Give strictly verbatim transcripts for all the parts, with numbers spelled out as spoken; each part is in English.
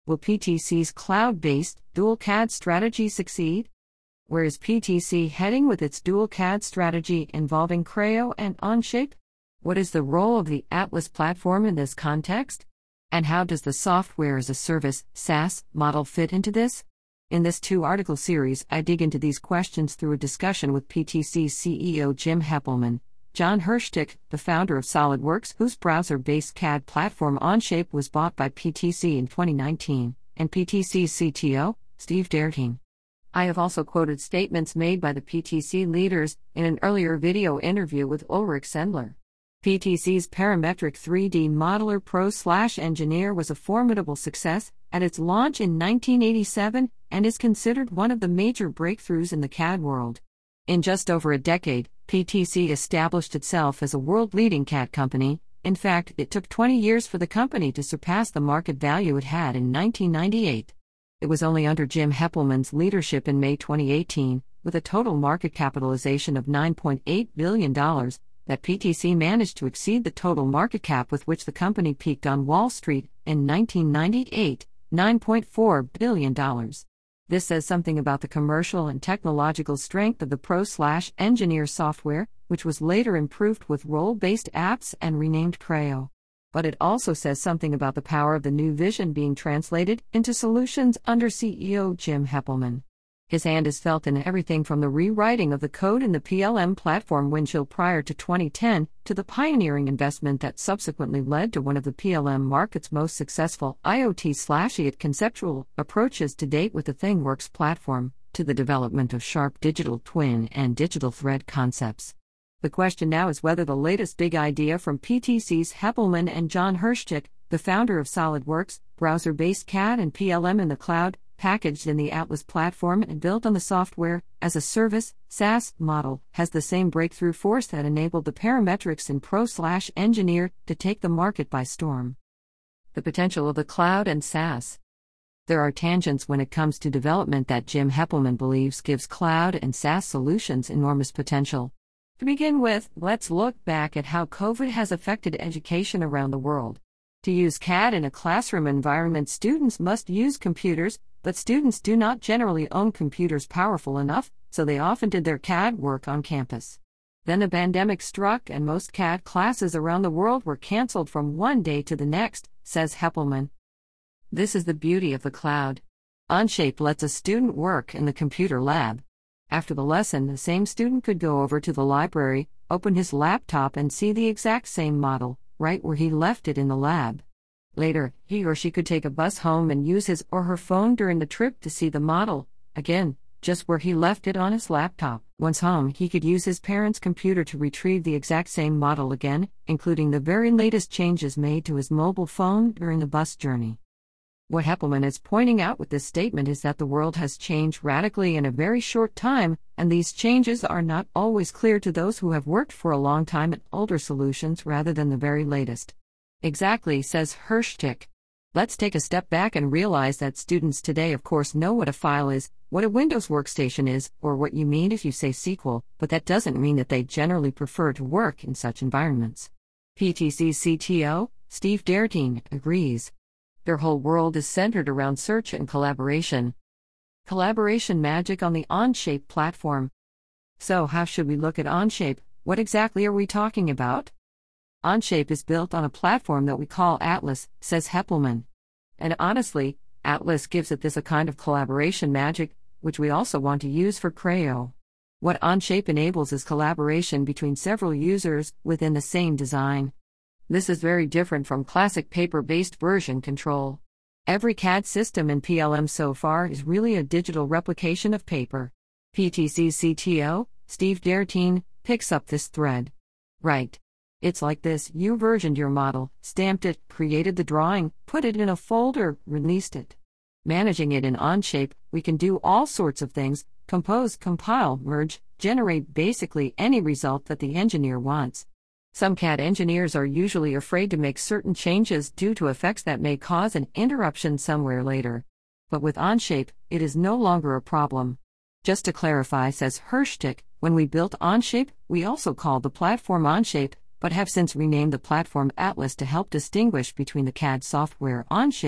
Will P T C's cloud-based dual C A D strategy succeed? Where is P T C heading with its dual C A D strategy involving Creo and Onshape? What is the role of the Atlas platform in this context? And how does the software as a service SaaS model fit into this? In this two-article series, I dig into these questions through a discussion with P T C's C E O Jim Heppelmann, Jon Hirschtick, the founder of SolidWorks, whose browser-based C A D platform Onshape was bought by P T C in twenty nineteen, and P T C's C T O, Steve Dertien. I have also quoted statements made by the P T C leaders in an earlier video interview with Ulrich Sendler. P T C's Parametric three D Modeler Pro/Engineer was a formidable success at its launch in nineteen eighty-seven and is considered one of the major breakthroughs in the C A D world. In just over a decade, P T C established itself as a world-leading C A D company. In fact, it took twenty years for the company to surpass the market value it had in nineteen ninety-eight. It was only under Jim Heppelmann's leadership in May twenty eighteen, with a total market capitalization of nine point eight billion dollars, that P T C managed to exceed the total market cap with which the company peaked on Wall Street in nineteen ninety-eight, nine point four billion dollars. This says something about the commercial and technological strength of the Pro/Engineer software, which was later improved with role-based apps and renamed Creo. But it also says something about the power of the new vision being translated into solutions under C E O Jim Heppelmann. His hand is felt in everything from the rewriting of the code in the P L M platform Windchill prior to twenty ten, to the pioneering investment that subsequently led to one of the P L M market's most successful IoT/I A T conceptual approaches to date with the ThingWorx platform, to the development of sharp digital twin and digital thread concepts. The question now is whether the latest big idea from P T C's Heppelmann and Jon Hirschtick, the founder of SolidWorks, browser-based C A D and P L M in the cloud, packaged in the Atlas platform and built on the software as a service SaaS model, has the same breakthrough force that enabled the parametrics in Pro/Engineer to take the market by storm. The potential of the cloud and SaaS. There are tangents when it comes to development that Jim Heppelmann believes gives cloud and SaaS solutions enormous potential. To begin with, let's look back at how COVID has affected education around the world. To use C A D in a classroom environment, students must use computers, but students do not generally own computers powerful enough, so they often did their C A D work on campus. Then the pandemic struck and most C A D classes around the world were canceled from one day to the next, says Heppelmann. This is the beauty of the cloud. Onshape lets a student work in the computer lab. After the lesson, the same student could go over to the library, open his laptop and see the exact same model, right where he left it in the lab. Later, he or she could take a bus home and use his or her phone during the trip to see the model, again, just where he left it on his laptop. Once home, he could use his parents' computer to retrieve the exact same model again, including the very latest changes made to his mobile phone during the bus journey. What Heppelmann is pointing out with this statement is that the world has changed radically in a very short time, and these changes are not always clear to those who have worked for a long time at older solutions rather than the very latest. Exactly, says Hirschtick. Let's take a step back and realize that students today of course know what a file is, what a Windows workstation is, or what you mean if you say S Q L, but that doesn't mean that they generally prefer to work in such environments. P T C's C T O, Steve Dertien, agrees. Their whole world is centered around search and collaboration. Collaboration magic on the Onshape platform. So how should we look at Onshape? What exactly are we talking about? Onshape is built on a platform that we call Atlas, says Heppelmann. And honestly, Atlas gives it this a kind of collaboration magic, which we also want to use for Creo. What Onshape enables is collaboration between several users within the same design. This is very different from classic paper-based version control. Every C A D system in P L M so far is really a digital replication of paper. P T C's C T O, Steve Dertien, picks up this thread. Right. It's like this: you versioned your model, stamped it, created the drawing, put it in a folder, released it. Managing it in Onshape, we can do all sorts of things: compose, compile, merge, generate basically any result that the engineer wants. Some C A D engineers are usually afraid to make certain changes due to effects that may cause an interruption somewhere later. But with Onshape, it is no longer a problem. Just to clarify, says Hirschtick, when we built Onshape, we also called the platform Onshape, but have since renamed the platform Atlas to help distinguish between the C A D software Onshape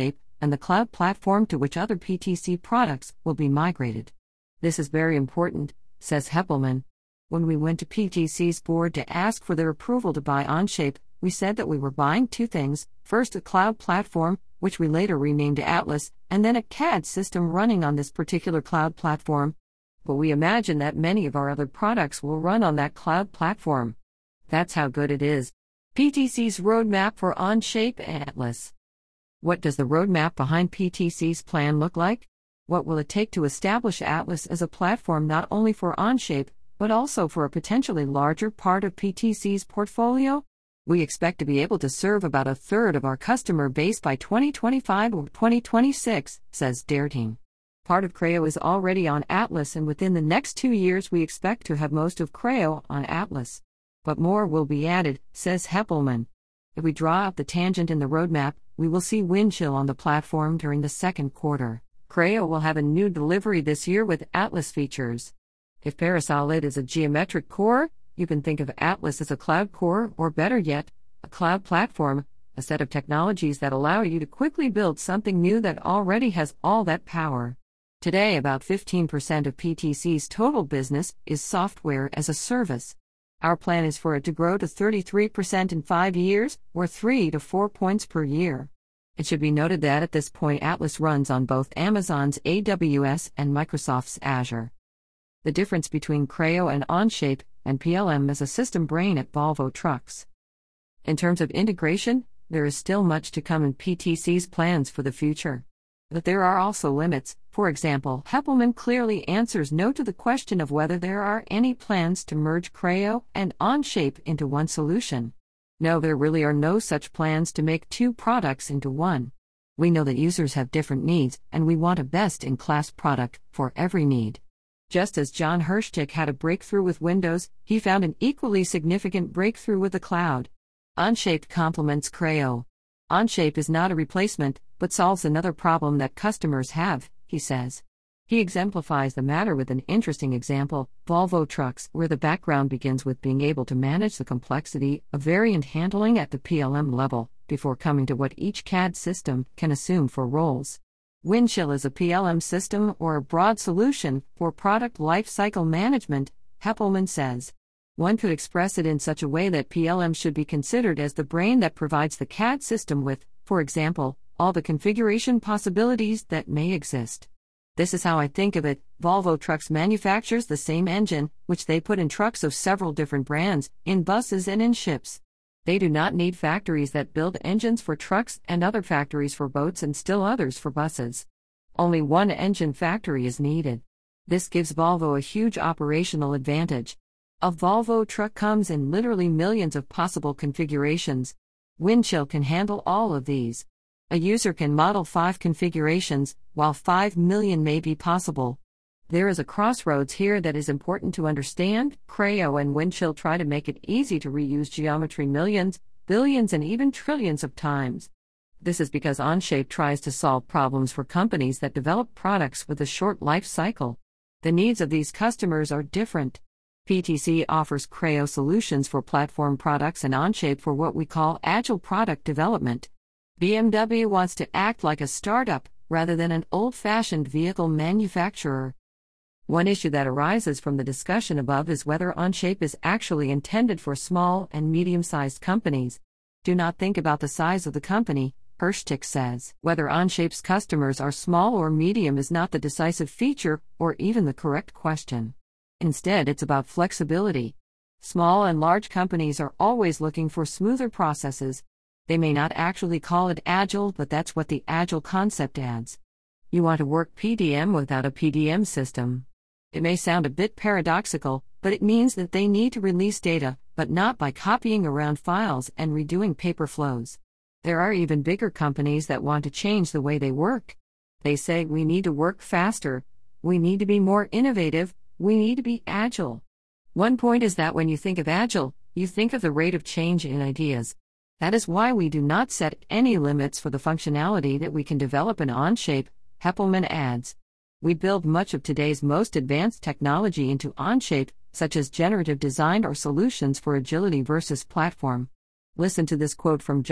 and the cloud platform to which other P T C products will be migrated. This is very important, says Heppelmann. When we went to P T C's board to ask for their approval to buy Onshape, we said that we were buying two things: first, a cloud platform, which we later renamed Atlas, and then a C A D system running on this particular cloud platform. But we imagine that many of our other products will run on that cloud platform. That's how good it is. P T C's roadmap for Onshape and Atlas. What does the roadmap behind P T C's plan look like? What will it take to establish Atlas as a platform not only for Onshape, but also for a potentially larger part of P T C's portfolio? We expect to be able to serve about a third of our customer base by twenty twenty-five or twenty twenty-six, says Dertien. Part of Creo is already on Atlas, and within the next two years we expect to have most of Creo on Atlas. But more will be added, says Heppelmann. If we draw out the tangent in the roadmap, we will see Windchill on the platform during the second quarter. Creo will have a new delivery this year with Atlas features. If Parasolid is a geometric core, you can think of Atlas as a cloud core, or better yet, a cloud platform, a set of technologies that allow you to quickly build something new that already has all that power. Today, about fifteen percent of P T C's total business is software as a service. Our plan is for it to grow to thirty-three percent in five years, or three to four points per year. It should be noted that at this point Atlas runs on both Amazon's A W S and Microsoft's Azure. The difference between Creo and Onshape and P L M is a system brain at Volvo Trucks. In terms of integration, there is still much to come in P T C's plans for the future. But there are also limits. For example, Heppelmann clearly answers no to the question of whether there are any plans to merge Creo and Onshape into one solution. No, there really are no such plans to make two products into one. We know that users have different needs, and we want a best-in-class product for every need. Just as Jon Hirschtick had a breakthrough with Windows, he found an equally significant breakthrough with the cloud. Onshape complements Creo. Onshape is not a replacement, but solves another problem that customers have, he says. He exemplifies the matter with an interesting example, Volvo Trucks, where the background begins with being able to manage the complexity of variant handling at the P L M level, before coming to what each C A D system can assume for roles. Windchill is a P L M system or a broad solution for product lifecycle management, Heppelmann says. One could express it in such a way that P L M should be considered as the brain that provides the C A D system with, for example, all the configuration possibilities that may exist. This is how I think of it. Volvo Trucks manufactures the same engine, which they put in trucks of several different brands, in buses and in ships. They do not need factories that build engines for trucks and other factories for boats and still others for buses. Only one engine factory is needed. This gives Volvo a huge operational advantage. A Volvo truck comes in literally millions of possible configurations. Windchill can handle all of these. A user can model five configurations, while five million may be possible. There is a crossroads here that is important to understand. Creo and Windchill try to make it easy to reuse geometry millions, billions, and even trillions of times. This is because Onshape tries to solve problems for companies that develop products with a short life cycle. The needs of these customers are different. P T C offers Creo solutions for platform products and Onshape for what we call agile product development. B M W wants to act like a startup, rather than an old-fashioned vehicle manufacturer. One issue that arises from the discussion above is whether Onshape is actually intended for small and medium-sized companies. Do not think about the size of the company, Hirschtick says. Whether Onshape's customers are small or medium is not the decisive feature, or even the correct question. Instead, it's about flexibility. Small and large companies are always looking for smoother processes. They may not actually call it agile, but that's what the agile concept adds. You want to work P D M without a P D M system. It may sound a bit paradoxical, but it means that they need to release data, but not by copying around files and redoing paper flows. There are even bigger companies that want to change the way they work. They say, we need to work faster, we need to be more innovative, we need to be agile. One point is that when you think of agile, you think of the rate of change in ideas. That is why we do not set any limits for the functionality that we can develop in Onshape, Heppelmann adds. We build much of today's most advanced technology into Onshape, such as generative design or solutions for agility versus platform. Listen to this quote from Jon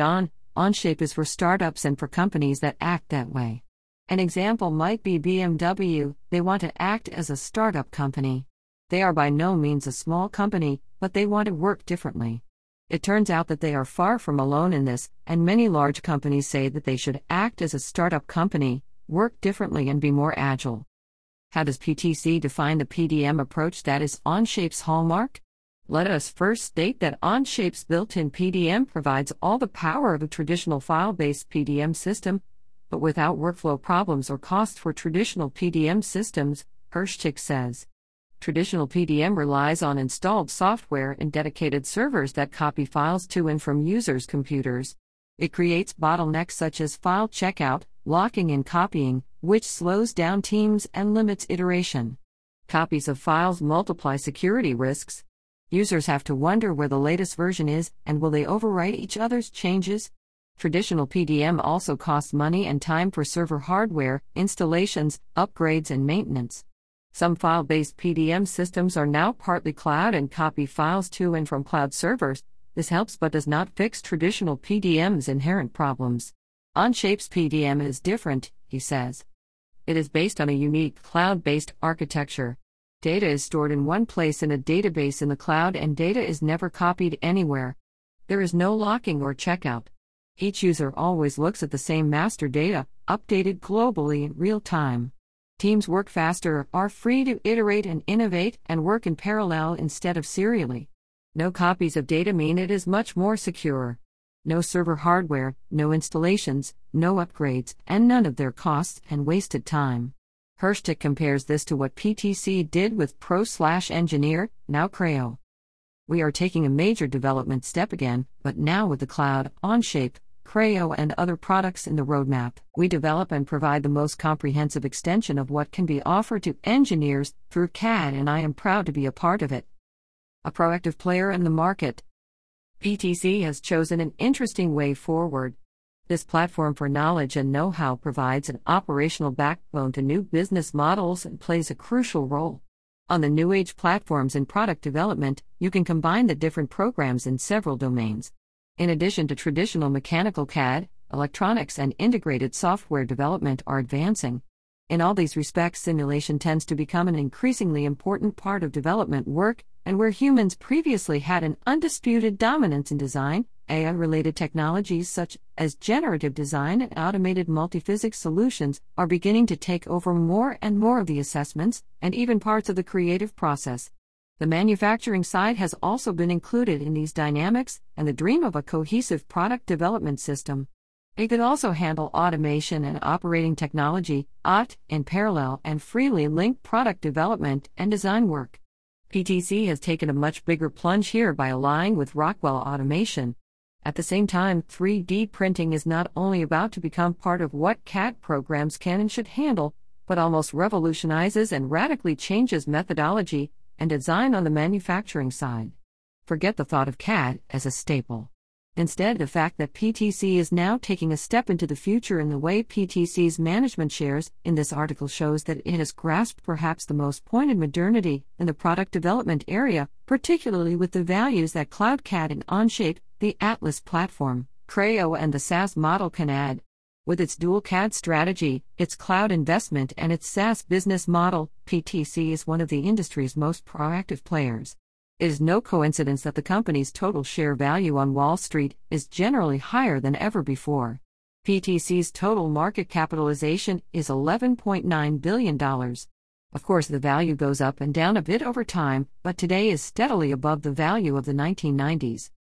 Onshape is for startups and for companies that act that way. An example might be B M W. They want to act as a startup company. They are by no means a small company, but they want to work differently. It turns out that they are far from alone in this, and many large companies say that they should act as a startup company, work differently, and be more agile. How does P T C define the P D M approach that is Onshape's hallmark? Let us first state that Onshape's built-in P D M provides all the power of a traditional file-based P D M system, but without workflow problems or costs for traditional P D M systems, Hirschtick says. Traditional P D M relies on installed software and dedicated servers that copy files to and from users' computers. It creates bottlenecks such as file checkout, locking and copying, which slows down teams and limits iteration. Copies of files multiply security risks. Users have to wonder where the latest version is, and will they overwrite each other's changes? Traditional P D M also costs money and time for server hardware, installations, upgrades, and maintenance. Some file-based P D M systems are now partly cloud and copy files to and from cloud servers. This helps but does not fix traditional P D M's inherent problems. Onshape's P D M is different, he says. It is based on a unique cloud-based architecture. Data is stored in one place in a database in the cloud, and data is never copied anywhere. There is no locking or checkout. Each user always looks at the same master data, updated globally in real time. Teams work faster, are free to iterate and innovate, and work in parallel instead of serially. No copies of data mean it is much more secure. No server hardware, no installations, no upgrades, and none of their costs and wasted time. Hirschtick compares this to what P T C did with Pro/Engineer, now Creo. We are taking a major development step again, but now with the cloud, Onshape, Creo, and other products in the roadmap. We develop and provide the most comprehensive extension of what can be offered to engineers through C A D, and I am proud to be a part of it. A proactive player in the market. P T C has chosen an interesting way forward. This platform for knowledge and know-how provides an operational backbone to new business models and plays a crucial role. On the new age platforms in product development, you can combine the different programs in several domains. In addition to traditional mechanical C A D, electronics and integrated software development are advancing. In all these respects, simulation tends to become an increasingly important part of development work, and where humans previously had an undisputed dominance in design, A I-related technologies such as generative design and automated multiphysics solutions are beginning to take over more and more of the assessments, and even parts of the creative process. The manufacturing side has also been included in these dynamics, and the dream of a cohesive product development system. It could also handle automation and operating technology, O T, in parallel and freely link product development and design work. P T C has taken a much bigger plunge here by aligning with Rockwell Automation. At the same time, three D printing is not only about to become part of what C A D programs can and should handle, but almost revolutionizes and radically changes methodology and design on the manufacturing side. Forget the thought of C A D as a staple. Instead, the fact that P T C is now taking a step into the future in the way P T C's management shares in this article shows that it has grasped perhaps the most pointed modernity in the product development area, particularly with the values that Cloud C A D and Onshape, the Atlas platform, Creo, and the SaaS model can add. With its dual C A D strategy, its cloud investment, and its SaaS business model, P T C is one of the industry's most proactive players. It is no coincidence that the company's total share value on Wall Street is generally higher than ever before. P T C's total market capitalization is eleven point nine billion dollars. Of course, the value goes up and down a bit over time, but today is steadily above the value of the nineteen nineties.